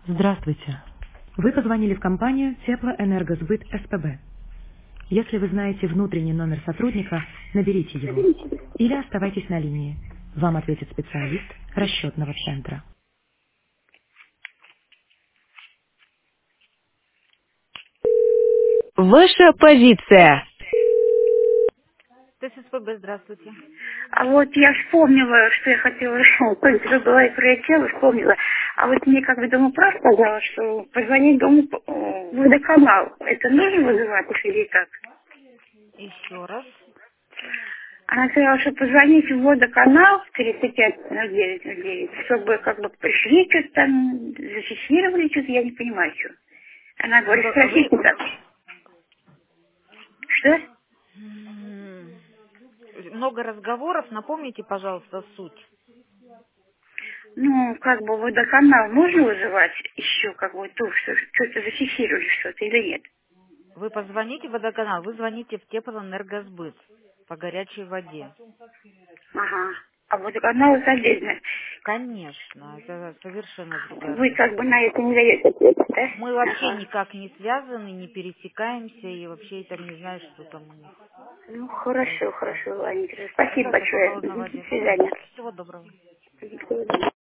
Здравствуйте. Вы позвонили в компанию «Теплоэнергосбыт СПБ». Если вы знаете внутренний номер сотрудника, наберите его. Или оставайтесь на линии. Вам ответит специалист расчетного центра. Ваша позиция. ТССПБ, здравствуйте. А вот я вспомнила, что я хотела, вы говорите про тело, вспомнила. А вот мне как бы домоуправ сказала, что позвонить дому в водоканал. Это нужно вызывать их или как? Еще раз. Она сказала, что позвоните в водоканал 350909, чтобы как бы пришли, что-то там зафиксировали, что-то я не понимаю, что. Она говорит, Вы... спросите там. Что? М, Много разговоров. Напомните, пожалуйста, суть. Ну, как бы водоканал можно вызывать еще, как бы, то, что что-то зафиксировали что-то или нет? Вы позвоните в водоканал, вы звоните в Теплоэнергосбыт по горячей воде. Ага. А водоканал это отдельно. Конечно, это совершенно другая Вы как бы структура. на это не даете ответа, да? Мы вообще Ага. никак не связаны, не пересекаемся, и вообще я там не знаю, что там у них Ну, хорошо, происходит. хорошо, Анечка. Спасибо Когда большое. такого на Мгм. До воде. свидания. Всего доброго. До свидания.